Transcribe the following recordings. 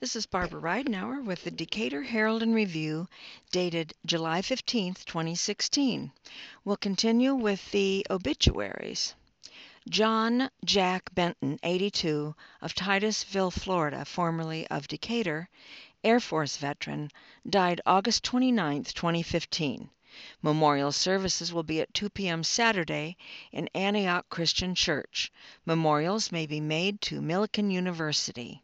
This is Barbara Ridenour with the Decatur Herald and Review, dated July 15th, 2016. We'll continue with the obituaries. John Jack Benton, 82, of Titusville, Florida, formerly of Decatur, Air Force veteran, died August 29, 2015. Memorial services will be at 2 p.m. Saturday in Antioch Christian Church. Memorials may be made to Millikan University.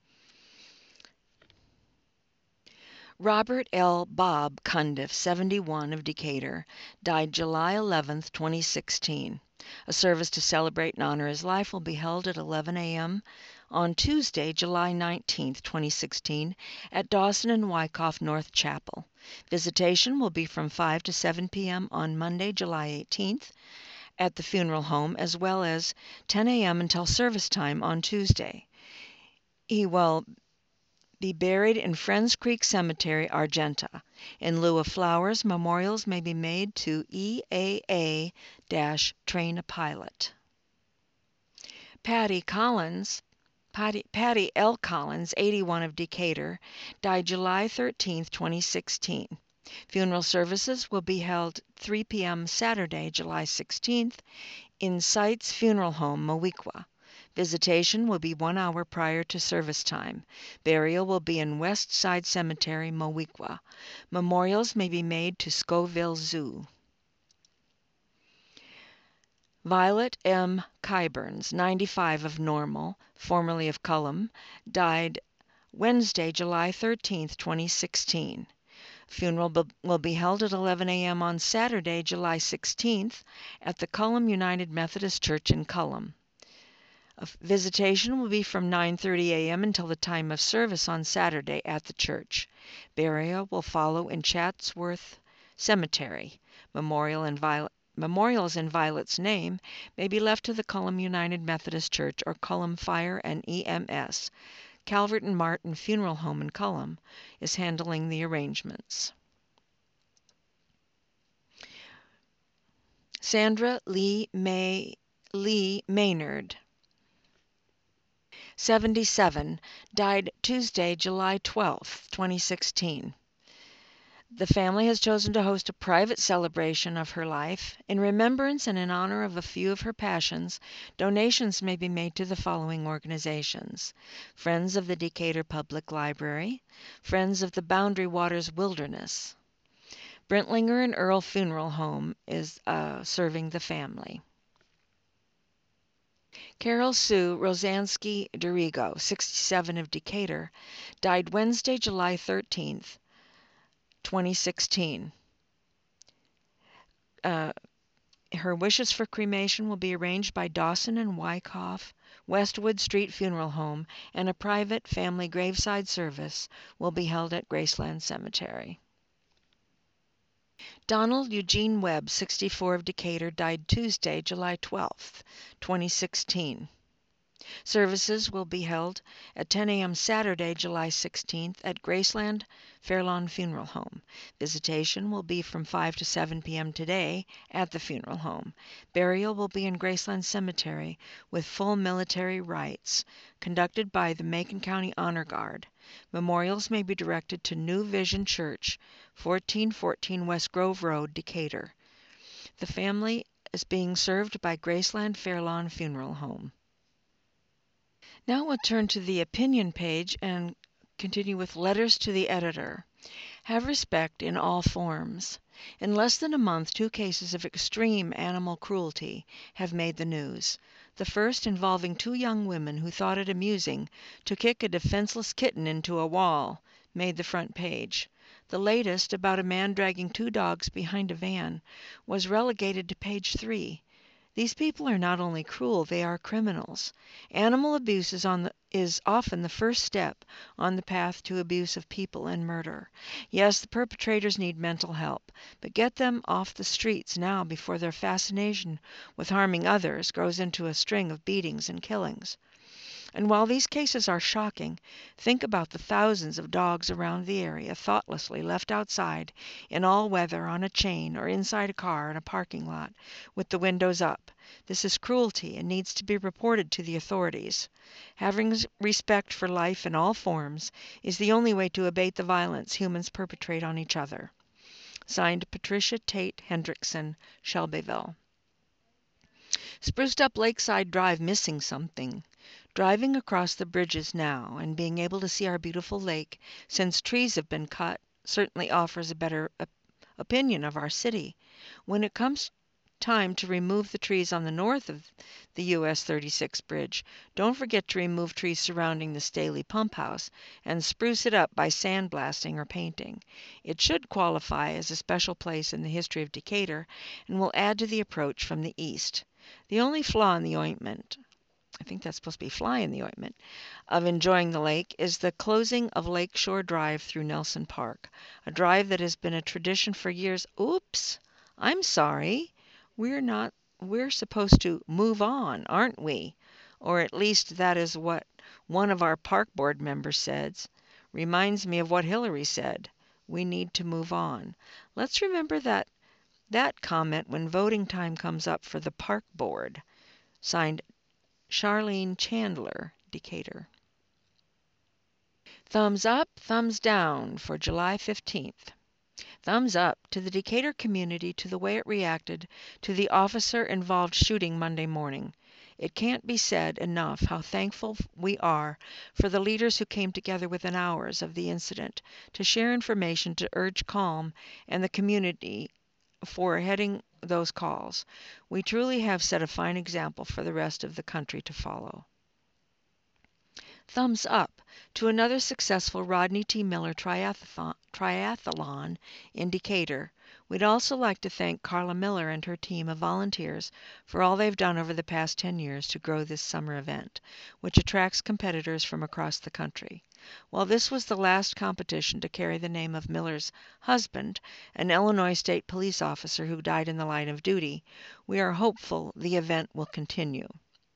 Robert L. Bob Cundiff, 71, of Decatur, died July 11, 2016. A service to celebrate and honor his life will be held at 11 a.m. on Tuesday, July 19, 2016, at Dawson and Wyckoff North Chapel. Visitation will be from 5 to 7 p.m. on Monday, July 18th, at the funeral home, as well as 10 a.m. until service time on Tuesday. He will be buried in Friends Creek Cemetery, Argenta. In lieu of flowers, memorials may be made to EAA-Train a Pilot. Patty L. Collins, 81, of Decatur, died July 13, 2016. Funeral services will be held 3 p.m. Saturday, July 16th, in Sites Funeral Home, Moweaqua. Visitation will be 1 hour prior to service time. Burial will be in West Side Cemetery, Moweaqua. Memorials may be made to Scoville Zoo. Violet M. Kyburns, 95, of Normal, formerly of Cullum, died Wednesday, July 13, 2016. Funeral will be held at 11 a.m. on Saturday, July 16th, at the Cullum United Methodist Church in Cullum. Visitation will be from 9:30 a.m. until the time of service on Saturday at the church. Burial will follow in Chatsworth Cemetery. Memorials in Violet's name may be left to the Cullum United Methodist Church or Cullum Fire and EMS. Calvert and Martin Funeral Home in Cullum is handling the arrangements. Sandra Lee Maynard, 77, died Tuesday, July 12, 2016. The family has chosen to host a private celebration of her life. In remembrance and in honor of a few of her passions, donations may be made to the following organizations: Friends of the Decatur Public Library, Friends of the Boundary Waters Wilderness. Brentlinger and Earl Funeral Home is serving the family. Carol Sue Rosansky Dorigo, 67, of Decatur, died Wednesday, July 13th, 2016. Her wishes for cremation will be arranged by Dawson and Wyckoff Westwood Street Funeral Home, and a private family graveside service will be held at Graceland Cemetery. Donald Eugene Webb, 64, of Decatur, died Tuesday, July 12, 2016. Services will be held at 10 a.m. Saturday, July 16th, at Graceland Fairlawn Funeral Home. Visitation will be from 5 to 7 p.m. today at the funeral home. Burial will be in Graceland Cemetery with full military rites, conducted by the Macon County Honor Guard. Memorials may be directed to New Vision Church, 1414 West Grove Road, Decatur. The family is being served by Graceland Fairlawn Funeral Home. Now we'll turn to the opinion page and continue with letters to the editor. Have respect in all forms. In less than a month, 2 cases of extreme animal cruelty have made the news. The first, involving 2 young women who thought it amusing to kick a defenseless kitten into a wall, made the front page. The latest, about a man dragging 2 dogs behind a van, was relegated to page 3. These people are not only cruel, they are criminals. Animal abuse is often the first step on the path to abuse of people and murder. Yes, the perpetrators need mental help, but get them off the streets now before their fascination with harming others grows into a string of beatings and killings. And while these cases are shocking, think about the thousands of dogs around the area thoughtlessly left outside in all weather on a chain or inside a car in a parking lot with the windows up. This is cruelty and needs to be reported to the authorities. Having respect for life in all forms is the only way to abate the violence humans perpetrate on each other. Signed, Patricia Tate Hendrickson, Shelbyville. Spruced up Lakeside Drive missing something. Driving across the bridges now and being able to see our beautiful lake, since trees have been cut, certainly offers a better opinion of our city. When it comes time to remove the trees on the north of the US 36 bridge, don't forget to remove trees surrounding the Staley Pump House and spruce it up by sandblasting or painting. It should qualify as a special place in the history of Decatur and will add to the approach from the east. The only flaw in the ointment, I think that's supposed to be fly in the ointment, of enjoying the lake is the closing of Lakeshore Drive through Nelson Park, a drive that has been a tradition for years. Oops, I'm sorry. We're supposed to move on, aren't we? Or at least that is what one of our park board members says. Reminds me of what Hillary said. We need to move on. Let's remember that comment when voting time comes up for the park board. Signed, Charlene Chandler, Decatur. Thumbs up, thumbs down for July 15th. Thumbs up to the Decatur community to the way it reacted to the officer-involved shooting Monday morning. It can't be said enough how thankful we are for the leaders who came together within hours of the incident to share information to urge calm and the community for heading those calls. We truly have set a fine example for the rest of the country to follow. Thumbs up to another successful Rodney T. Miller triathlon in Decatur. We'd also like to thank Carla Miller and her team of volunteers for all they've done over the past 10 years to grow this summer event, which attracts competitors from across the country. While this was the last competition to carry the name of Miller's husband, an Illinois State Police officer who died in the line of duty, we are hopeful the event will continue.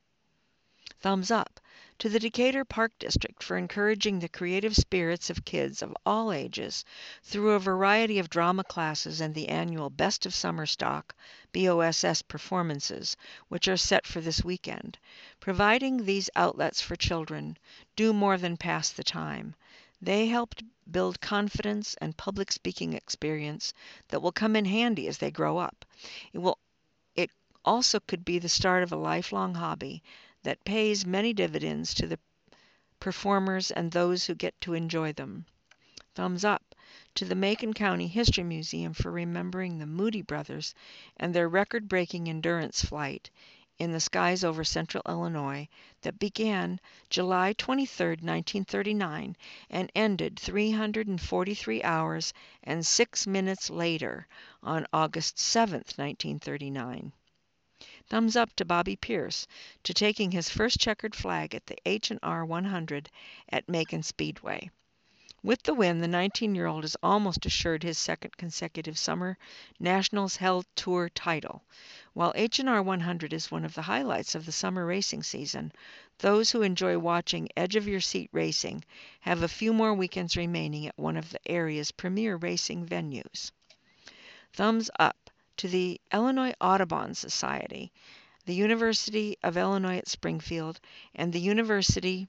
Thumbs up to the Decatur Park District for encouraging the creative spirits of kids of all ages through a variety of drama classes and the annual Best of Summer Stock BOSS performances, which are set for this weekend. Providing these outlets for children do more than pass the time. They helped build confidence and public speaking experience that will come in handy as they grow up. It also could be the start of a lifelong hobby that pays many dividends to the performers and those who get to enjoy them. Thumbs up to the Macon County History Museum for remembering the Moody brothers and their record-breaking endurance flight in the skies over central Illinois that began July 23, 1939 and ended 343 hours and 6 minutes later on August 7, 1939. Thumbs up to Bobby Pierce to taking his first checkered flag at the H&R 100 at Macon Speedway. With the win, the 19-year-old is almost assured his second consecutive Summer Nationals Held Tour title. While H&R 100 is one of the highlights of the summer racing season, those who enjoy watching edge-of-your-seat racing have a few more weekends remaining at one of the area's premier racing venues. Thumbs up to the Illinois Audubon Society, the University of Illinois at Springfield, and the University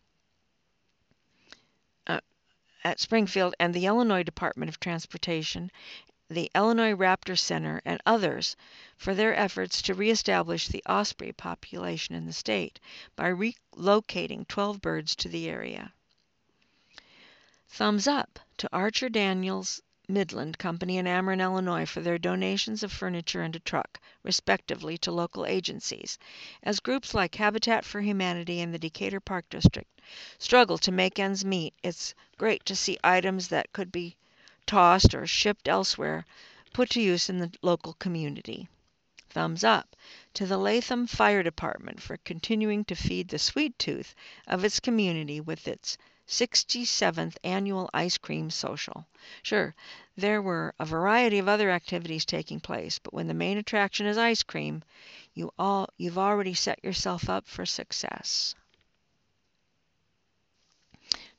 at Springfield and the Illinois Department of Transportation, the Illinois Raptor Center, and others for their efforts to reestablish the osprey population in the state by relocating 12 birds to the area. Thumbs up to Archer Daniels Midland Company in Ameren, Illinois for their donations of furniture and a truck, respectively, to local agencies. As groups like Habitat for Humanity and the Decatur Park District struggle to make ends meet, it's great to see items that could be tossed or shipped elsewhere put to use in the local community. Thumbs up to the Latham Fire Department for continuing to feed the sweet tooth of its community with its 67th annual ice cream social. Sure, there were a variety of other activities taking place, but when the main attraction is ice cream, you've already set yourself up for success.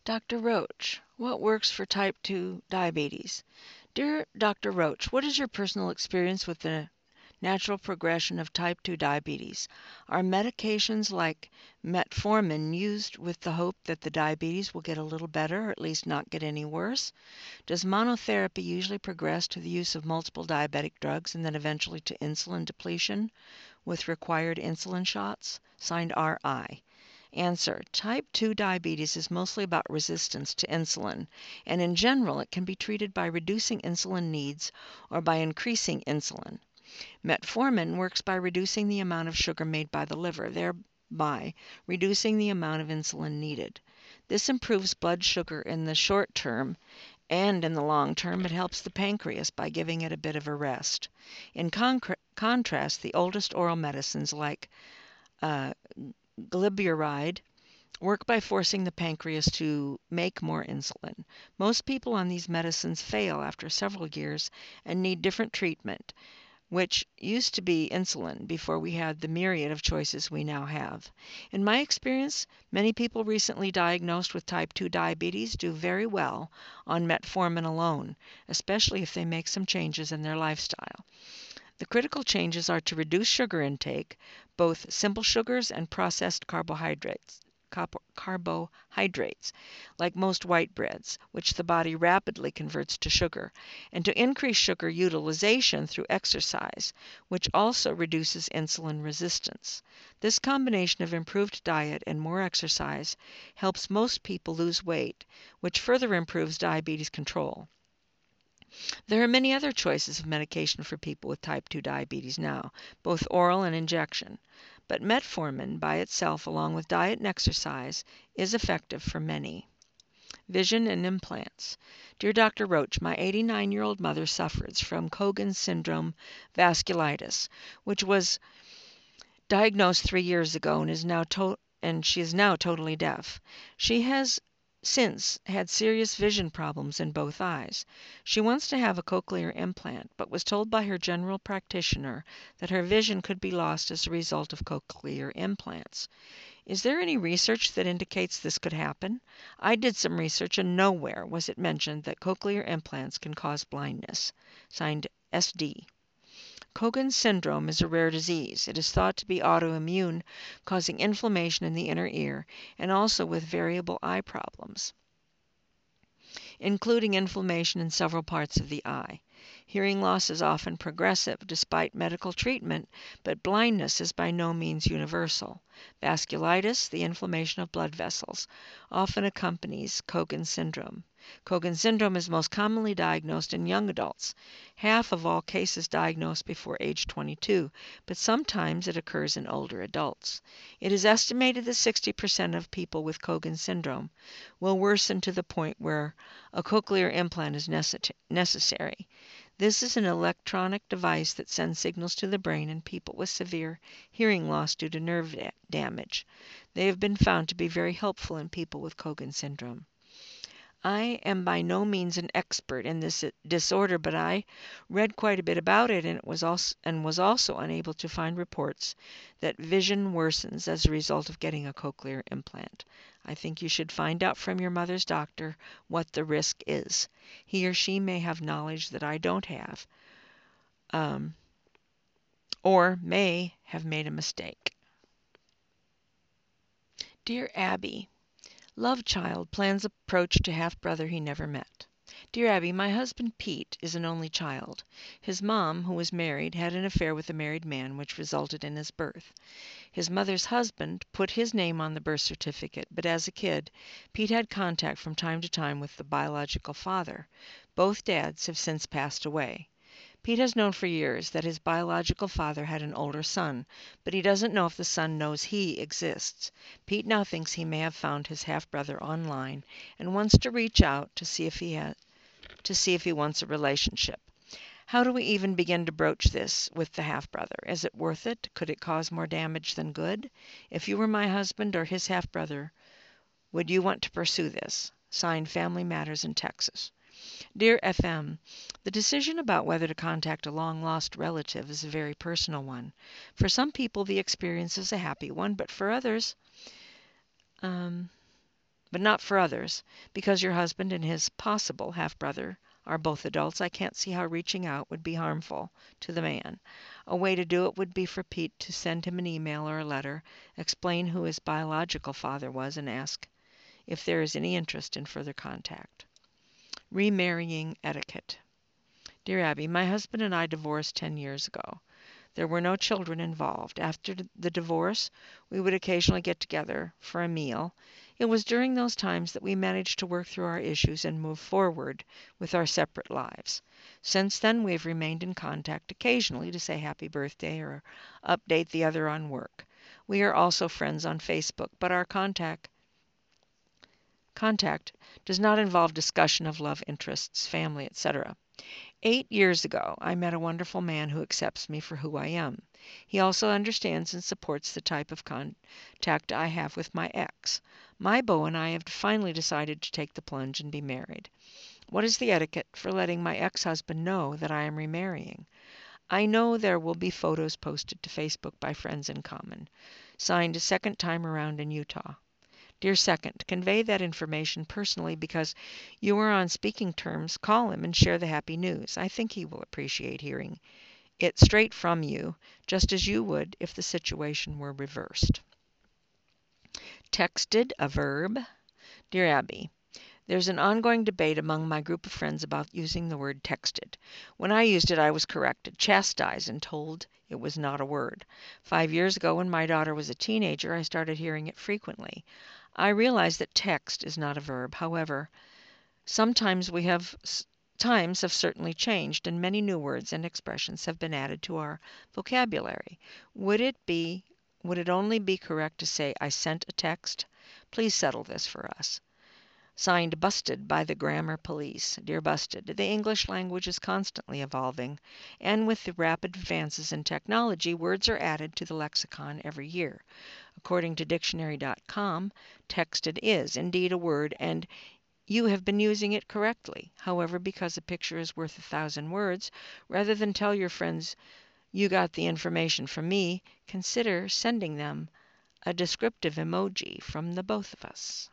Dr. Roach, what works for type 2 diabetes? Dear Dr. Roach, what is your personal experience with the natural progression of type 2 diabetes? Are medications like metformin used with the hope that the diabetes will get a little better or at least not get any worse? Does monotherapy usually progress to the use of multiple diabetic drugs and then eventually to insulin depletion with required insulin shots? Signed R.I. Answer: Type 2 diabetes is mostly about resistance to insulin, and in general it can be treated by reducing insulin needs or by increasing insulin. Metformin works by reducing the amount of sugar made by the liver, thereby reducing the amount of insulin needed. This improves blood sugar in the short term, and in the long term it helps the pancreas by giving it a bit of a rest. In contrast, the oldest oral medicines like glyburide work by forcing the pancreas to make more insulin. Most people on these medicines fail after several years and need different treatment, which used to be insulin before we had the myriad of choices we now have. In my experience, many people recently diagnosed with type 2 diabetes do very well on metformin alone, especially if they make some changes in their lifestyle. The critical changes are to reduce sugar intake, both simple sugars and processed carbohydrates, like most white breads, which the body rapidly converts to sugar, and to increase sugar utilization through exercise, which also reduces insulin resistance. This combination of improved diet and more exercise helps most people lose weight, which further improves diabetes control. There are many other choices of medication for people with type 2 diabetes now, both oral and injection, but metformin by itself, along with diet and exercise, is effective for many. Vision and implants. Dear Dr. Roach, my 89-year-old mother suffers from Cogan syndrome vasculitis, which was diagnosed 3 years ago and she is now totally deaf. She has since had serious vision problems in both eyes. She wants to have a cochlear implant, but was told by her general practitioner that her vision could be lost as a result of cochlear implants. Is there any research that indicates this could happen? I did some research and nowhere was it mentioned that cochlear implants can cause blindness. Signed, SD. Cogan syndrome is a rare disease. It is thought to be autoimmune, causing inflammation in the inner ear and also with variable eye problems, including inflammation in several parts of the eye. Hearing loss is often progressive despite medical treatment, but blindness is by no means universal. Vasculitis, the inflammation of blood vessels, often accompanies Cogan syndrome. Cogan syndrome is most commonly diagnosed in young adults, half of all cases diagnosed before age 22, but sometimes it occurs in older adults. It is estimated that 60% of people with Cogan syndrome will worsen to the point where a cochlear implant is necessary. This is an electronic device that sends signals to the brain in people with severe hearing loss due to nerve damage. They have been found to be very helpful in people with Cogan syndrome. I am by no means an expert in this disorder, but I read quite a bit about it and was also unable to find reports that vision worsens as a result of getting a cochlear implant. I think you should find out from your mother's doctor what the risk is. He or she may have knowledge that I don't have, or may have made a mistake. Dear Abby, love child plans approach to half-brother he never met. Dear Abby, my husband Pete is an only child. His mom, who was married, had an affair with a married man which resulted in his birth. His mother's husband put his name on the birth certificate, but as a kid, Pete had contact from time to time with the biological father. Both dads have since passed away. Pete has known for years that his biological father had an older son, but he doesn't know if the son knows he exists. Pete now thinks he may have found his half-brother online and wants to reach out to see if he wants a relationship. How do we even begin to broach this with the half-brother? Is it worth it? Could it cause more damage than good? If you were my husband or his half-brother, would you want to pursue this? Signed, Family Matters in Texas. Dear FM, the decision about whether to contact a long-lost relative is a very personal one. For some people, the experience is a happy one, but for others, but not for others. Because your husband and his possible half-brother are both adults, I can't see how reaching out would be harmful to the man. A way to do it would be for Pete to send him an email or a letter, explain who his biological father was, and ask if there is any interest in further contact. Remarrying etiquette. Dear Abby, my husband and I divorced 10 years ago. There were no children involved. After the divorce, we would occasionally get together for a meal. It was during those times that we managed to work through our issues and move forward with our separate lives. Since then, we've remained in contact occasionally to say happy birthday or update the other on work. We are also friends on Facebook, but our contact does not involve discussion of love interests, family, etc. 8 years ago, I met a wonderful man who accepts me for who I am. He also understands and supports the type of contact I have with my ex. My beau and I have finally decided to take the plunge and be married. What is the etiquette for letting my ex-husband know that I am remarrying? I know there will be photos posted to Facebook by friends in common. Signed, second time around in Utah. Dear Second, convey that information personally because you are on speaking terms. Call him and share the happy news. I think he will appreciate hearing it straight from you, just as you would if the situation were reversed. Texted, a verb. Dear Abby, there's an ongoing debate among my group of friends about using the word texted. When I used it, I was corrected, chastised, and told it was not a word. 5 years ago, when my daughter was a teenager, I started hearing it frequently. I realize that text is not a verb. However, times have certainly changed, and many new words and expressions have been added to our vocabulary. Would it only be correct to say, I sent a text? Please settle this for us. Signed, Busted by the Grammar Police. Dear Busted, the English language is constantly evolving, and with the rapid advances in technology, words are added to the lexicon every year. According to dictionary.com, texted is indeed a word, and you have been using it correctly. However, because a picture is worth 1,000 words, rather than tell your friends you got the information from me, consider sending them a descriptive emoji from the both of us.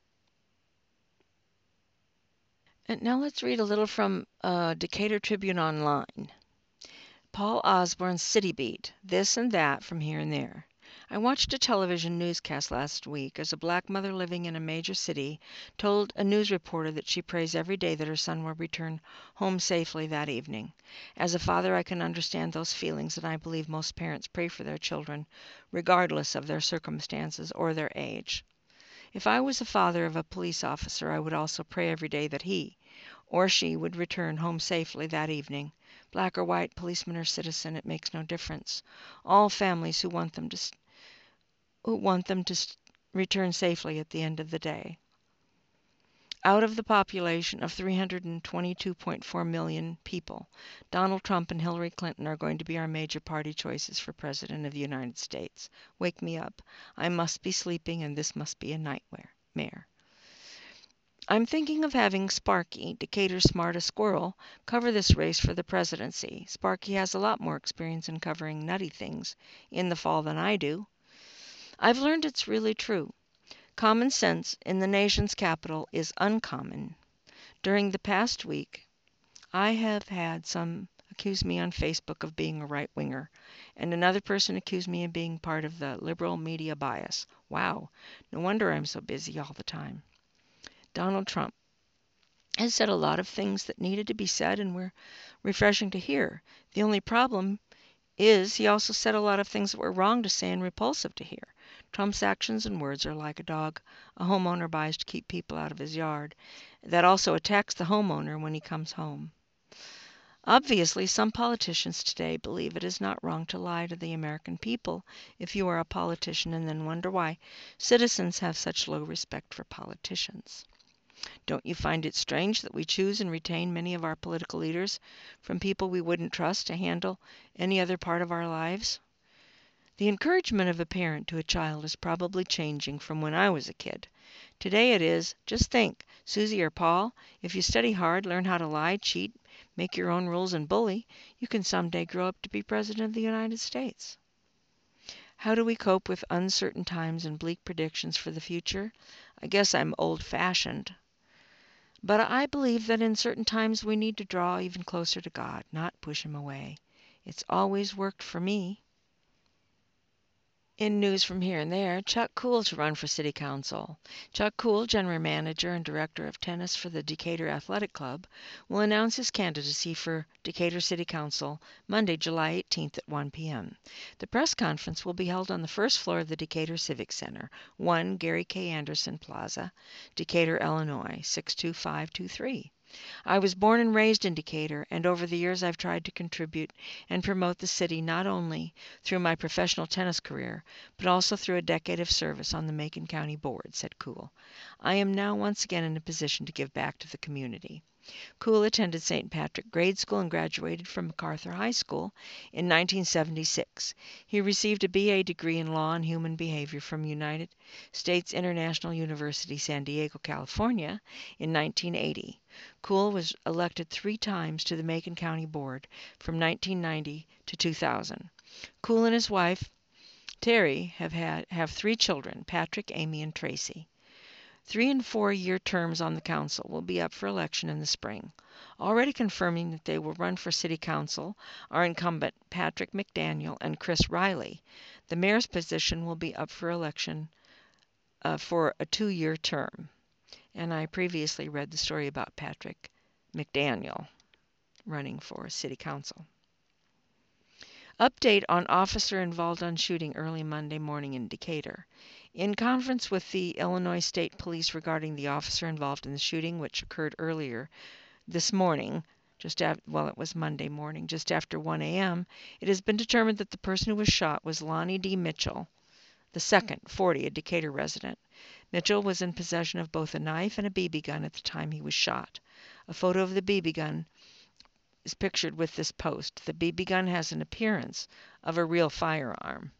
And now let's read a little from Decatur Tribune Online. Paul Osborne's City Beat, this and that from here and there. I watched a television newscast last week as a black mother living in a major city told a news reporter that she prays every day that her son will return home safely that evening. As a father, I can understand those feelings, and I believe most parents pray for their children, regardless of their circumstances or their age. If I was the father of a police officer, I would also pray every day that he or she would return home safely that evening. Black or white, policeman or citizen, it makes no difference. All families who want them to return safely at the end of the day. Out of the population of 322.4 million people, Donald Trump and Hillary Clinton are going to be our major party choices for President of the United States. Wake me up. I must be sleeping, and this must be a nightmare. I'm thinking of having Sparky, Decatur's smartest squirrel, cover this race for the presidency. Sparky has a lot more experience in covering nutty things in the fall than I do. I've learned it's really true. Common sense in the nation's capital is uncommon. During the past week, I have had some accuse me on Facebook of being a right-winger, and another person accused me of being part of the liberal media bias. Wow, no wonder I'm so busy all the time. Donald Trump has said a lot of things that needed to be said and were refreshing to hear. The only problem is he also said a lot of things that were wrong to say and repulsive to hear. Trump's actions and words are like a dog a homeowner buys to keep people out of his yard, that also attacks the homeowner when he comes home. Obviously, some politicians today believe it is not wrong to lie to the American people if you are a politician, and then wonder why citizens have such low respect for politicians. Don't you find it strange that we choose and retain many of our political leaders from people we wouldn't trust to handle any other part of our lives? The encouragement of a parent to a child is probably changing from when I was a kid. Today it is, just think, Susie or Paul, if you study hard, learn how to lie, cheat, make your own rules, and bully, you can someday grow up to be President of the United States. How do we cope with uncertain times and bleak predictions for the future? I guess I'm old-fashioned. But I believe that in certain times we need to draw even closer to God, not push Him away. It's always worked for me. In news from here and there, Chuck Kuhl to run for City Council. Chuck Kuhl, General Manager and Director of Tennis for the Decatur Athletic Club, will announce his candidacy for Decatur City Council Monday, July 18th at 1 p.m. The press conference will be held on the first floor of the Decatur Civic Center, 1 Gary K. Anderson Plaza, Decatur, Illinois, 62523. I was born and raised in Decatur, and over the years I've tried to contribute and promote the city not only through my professional tennis career, but also through a decade of service on the Macon County Board, said Kuhl. I am now once again in a position to give back to the community. Kuhl attended St. Patrick Grade School and graduated from MacArthur High School in 1976. He received a BA degree in Law and Human Behavior from United States International University, San Diego, California in 1980. Kuhl was elected 3 times to the Macon County Board from 1990 to 2000. Kuhl and his wife, Terry, have 3 children, Patrick, Amy, and Tracy. 3- and 4-year terms on the council will be up for election in the spring. Already confirming that they will run for city council are incumbent Patrick McDaniel and Chris Riley. The mayor's position will be up for election for a 2-year term. And I previously read the story about Patrick McDaniel running for city council. Update on officer involved on shooting early Monday morning in Decatur. In conference with the Illinois State Police regarding the officer involved in the shooting, which occurred earlier this morning, it was Monday morning, just after 1 a.m., it has been determined that the person who was shot was Lonnie D. Mitchell, II, 40, a Decatur resident. Mitchell was in possession of both a knife and a BB gun at the time he was shot. A photo of the BB gun is pictured with this post. The BB gun has an appearance of a real firearm.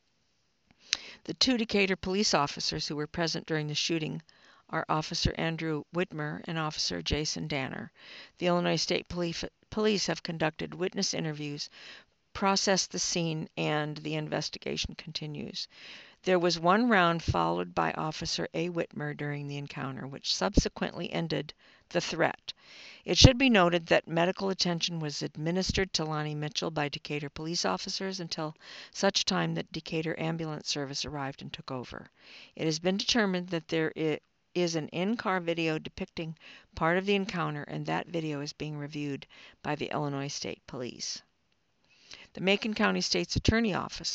The 2 Decatur police officers who were present during the shooting are Officer Andrew Whitmer and Officer Jason Danner. The Illinois State Police have conducted witness interviews, processed the scene, and the investigation continues. There was 1 round followed by Officer A. Whitmer during the encounter, which subsequently ended the threat. It should be noted that medical attention was administered to Lonnie Mitchell by Decatur police officers until such time that Decatur Ambulance Service arrived and took over. It has been determined that there is an in-car video depicting part of the encounter, and that video is being reviewed by the Illinois State Police. The Macon County State's Attorney's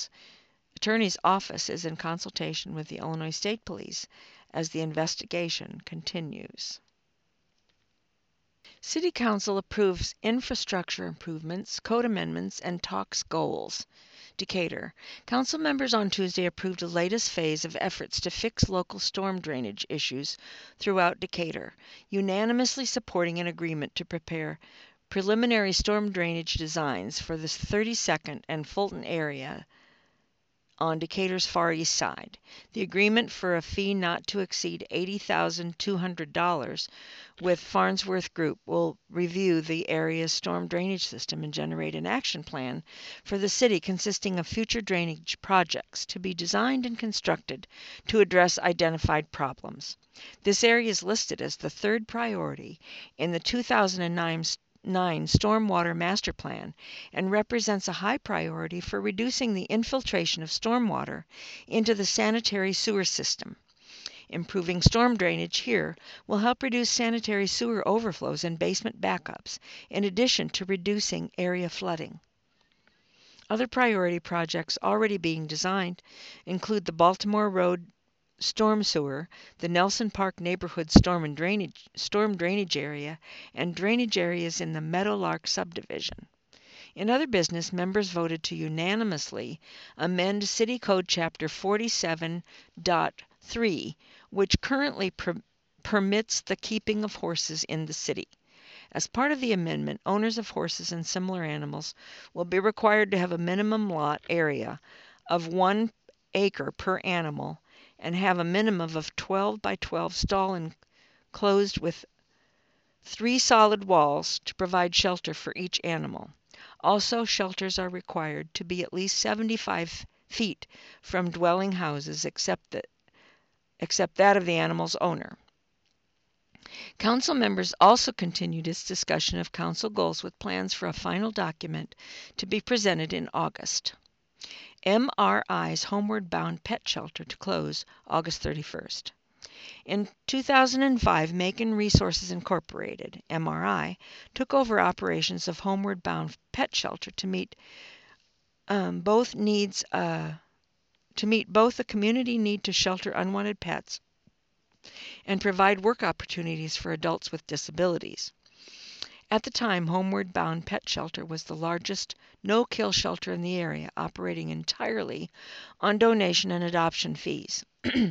Office is in consultation with the Illinois State Police as the investigation continues. City Council approves infrastructure improvements, code amendments, and talks goals. Decatur. Council members on Tuesday approved the latest phase of efforts to fix local storm drainage issues throughout Decatur, unanimously supporting an agreement to prepare preliminary storm drainage designs for the 32nd and Fulton area on Decatur's far east side. The agreement for a fee not to exceed $80,200 with Farnsworth Group will review the area's storm drainage system and generate an action plan for the city consisting of future drainage projects to be designed and constructed to address identified problems. This area is listed as the 3rd priority in the 2009 Stormwater Master Plan and represents a high priority for reducing the infiltration of stormwater into the sanitary sewer system. Improving storm drainage here will help reduce sanitary sewer overflows and basement backups, in addition to reducing area flooding. Other priority projects already being designed include the Baltimore Road storm sewer, the Nelson Park neighborhood storm drainage area, and drainage areas in the Meadowlark subdivision. In other business, members voted to unanimously amend City Code Chapter 47.3, which currently permits the keeping of horses in the city. As part of the amendment, owners of horses and similar animals will be required to have a minimum lot area of 1 acre per animal and have a minimum of 12 by 12 stall enclosed with 3 solid walls to provide shelter for each animal. Also, shelters are required to be at least 75 feet from dwelling houses except except that of the animal's owner. Council members also continued its discussion of council goals with plans for a final document to be presented in August. MRI's Homeward Bound Pet Shelter to close August 31st. In 2005, Macon Resources Incorporated, MRI, took over operations of Homeward Bound Pet Shelter to meet both a community need to shelter unwanted pets and provide work opportunities for adults with disabilities. At the time, Homeward Bound Pet Shelter was the largest no-kill shelter in the area, operating entirely on donation and adoption fees.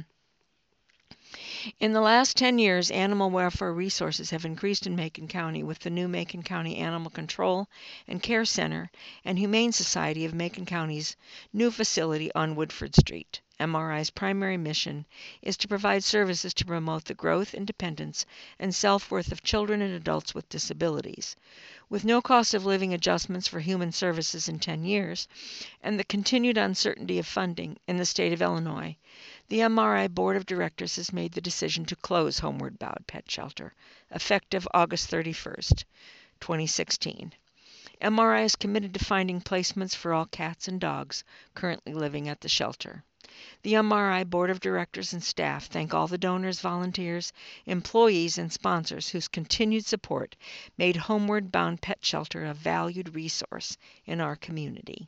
In the last 10 years, animal welfare resources have increased in Macon County with the new Macon County Animal Control and Care Center and Humane Society of Macon County's new facility on Woodford Street. MRI's primary mission is to provide services to promote the growth, independence, and self-worth of children and adults with disabilities. With no cost of living adjustments for human services in 10 years, and the continued uncertainty of funding in the state of Illinois, the MRI Board of Directors has made the decision to close Homeward Bound Pet Shelter, effective August 31st, 2016. MRI is committed to finding placements for all cats and dogs currently living at the shelter. The MRI Board of Directors and staff thank all the donors, volunteers, employees, and sponsors whose continued support made Homeward Bound Pet Shelter a valued resource in our community.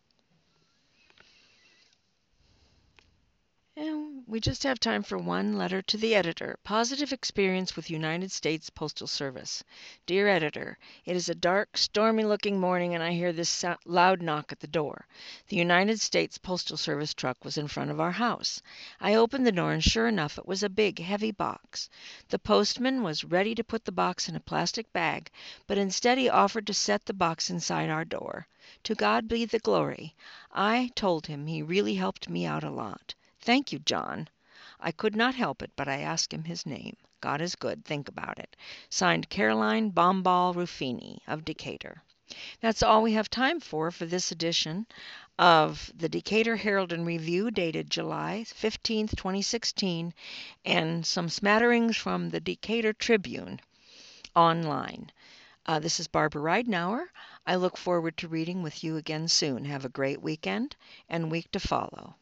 And we just have time for one letter to the editor. Positive experience with United States Postal Service. Dear Editor, it is a dark, stormy-looking morning and I hear this loud knock at the door. The United States Postal Service truck was in front of our house. I opened the door and sure enough it was a big, heavy box. The postman was ready to put the box in a plastic bag, but instead he offered to set the box inside our door. To God be the glory. I told him he really helped me out a lot. Thank you, John. I could not help it, but I asked him his name. God is good. Think about it. Signed, Caroline Bomball Ruffini of Decatur. That's all we have time for this edition of the Decatur Herald and Review, dated July 15th, 2016, and some smatterings from the Decatur Tribune online. This is Barbara Ridenour. I look forward to reading with you again soon. Have a great weekend and week to follow.